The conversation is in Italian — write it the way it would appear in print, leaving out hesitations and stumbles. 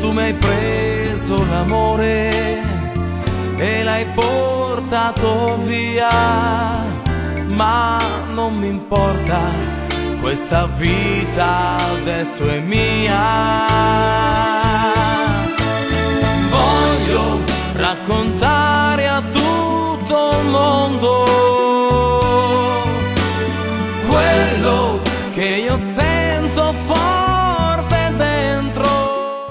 Tu mi hai preso l'amore e l'hai portato via, ma non mi importa, questa vita adesso è mia.